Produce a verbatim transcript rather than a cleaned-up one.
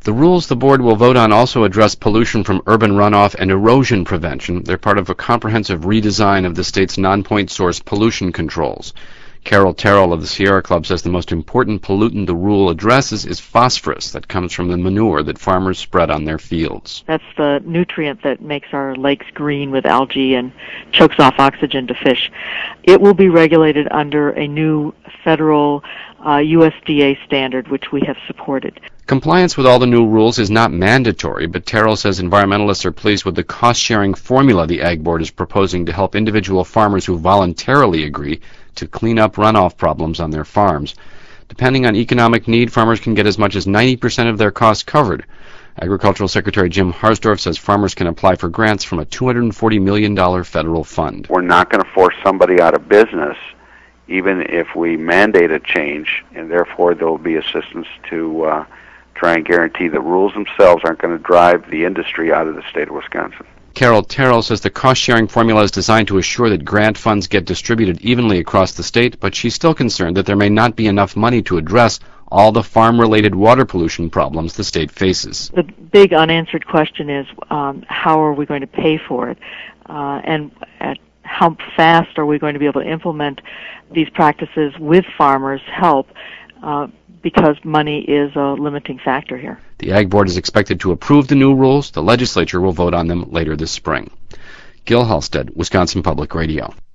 The rules the board will vote on also address pollution from urban runoff and erosion prevention. They're part of a comprehensive redesign of the state's non-point source pollution controls. Carol Terrell of the Sierra Club says the most important pollutant the rule addresses is phosphorus that comes from the manure that farmers spread on their fields. That's the nutrient that makes our lakes green with algae and chokes off oxygen to fish. It will be regulated under a new federal uh, U S D A standard, which we have supported. Compliance with all the new rules is not mandatory, but Terrell says environmentalists are pleased with the cost-sharing formula the Ag Board is proposing to help individual farmers who voluntarily agree to clean up runoff problems on their farms. Depending on economic need, farmers can get as much as ninety percent of their costs covered. Agricultural Secretary Jim Harsdorf says farmers can apply for grants from a two hundred forty million dollars federal fund. We're not going to force somebody out of business, even if we mandate a change, and therefore there will be assistance to uh, try and guarantee the rules themselves aren't going to drive the industry out of the state of Wisconsin. Carol Terrell says the cost-sharing formula is designed to assure that grant funds get distributed evenly across the state, but she's still concerned that there may not be enough money to address all the farm-related water pollution problems the state faces. The big unanswered question is um, how are we going to pay for it, uh, and at how fast are we going to be able to implement these practices with farmers' help, uh, because money is a limiting factor here. The Ag Board is expected to approve the new rules. The legislature will vote on them later this spring. Gil Halstead, Wisconsin Public Radio.